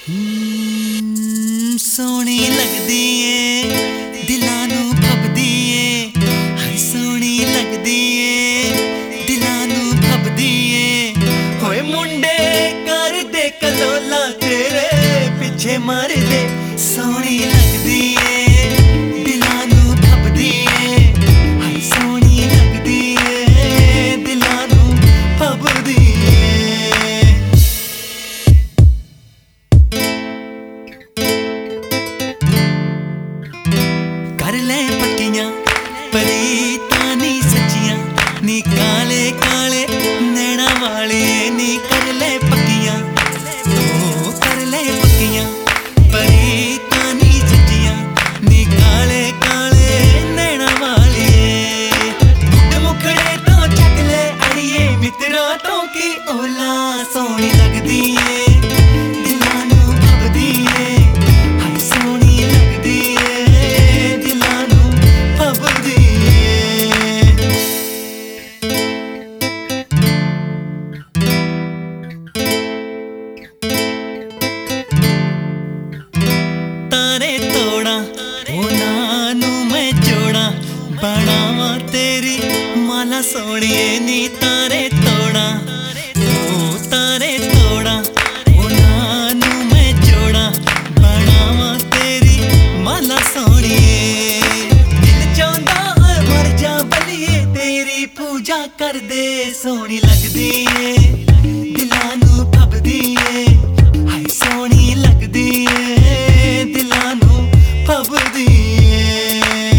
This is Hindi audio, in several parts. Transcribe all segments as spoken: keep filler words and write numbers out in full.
हम्म, सोहनी लगदी ए दिलां नू भभदी ए, हाय सोहनी लगदी ए दिलां नू भभदी ए। होए मुंडे कर दे कलोला तेरे पिछे मार दे, सोहनी लगदी ए दिलां नू भभदी ए, हाय सोहनी लगदी ए दिलां नू भभदी ए। कर ले पक्कियां परीतां नी सच्चियां, नी काले काले नैना वाले नी कर ले पक्कियां, ओ कर ले पक्कियां परीतां नी सच्चियां, नी काले काले नैना वाले। गुड मुखड़े तो चक ले अड़िए मित्रा तो की ओला, सोहनी लगदी ए दिलां नू भभदी ए, हाय सोहनी लगदी ए दिलां नू भभदी ए। तारे तोड़ा उन्हां नू मैं जोड़ा, बनावां तेरी माला सोहणिए नी तारे तोड़ा, ओ तारे तोड़ा उन्हां नू मैं जोड़ा, बनावां तेरी माला सोहणिए। दिल चाहंदा है मर जा बलिए तेरी पूजा कर दे, सोहनी लगदी ए दिलां नू भभदी ए, हाय सोहनी लगदी ए दिलां नू भभदी ए।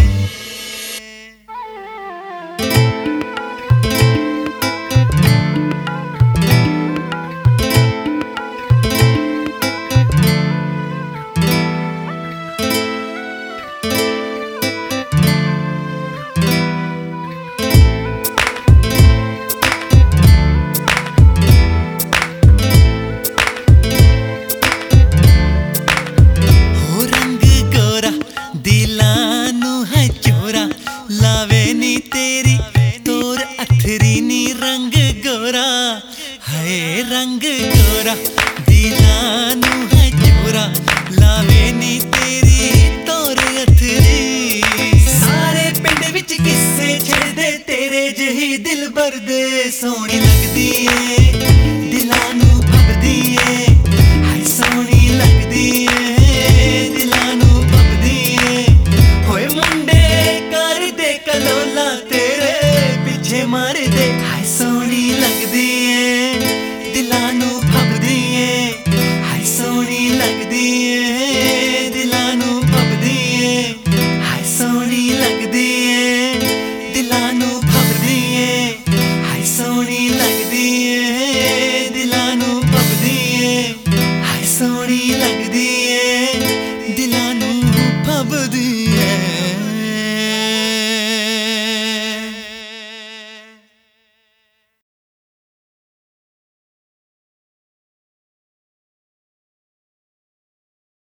हो रंग गोरा दिलां नू है चोरा, लावे नी तेरी तोर अथरी नी रंग गोरा, हाय रंग गोरा दिलां नू है चोरा, लावे नी तेरी तोर अथरी। सारे पिंड विच किस्से छड़दे तेरे जही दिल भर दे, सोहनी लगदी ए दिलां नू भभदी ए, हाय सोहनी लगदी ए दिलां नू भभदी ए। होए मुंडे कर दे कलोला तेरे पिछे मार दे, हाय सोहनी लगदी ए दिलां नू भभदी ए, हाय सोहनी लगदी ए दिलां नू भभदी ए, हाय सोहनी लगदी ए दिलां नू भभदी ए, हाय सोहनी लगदी ए दिलां नू भभदी ए, हाय सोहनी लगदी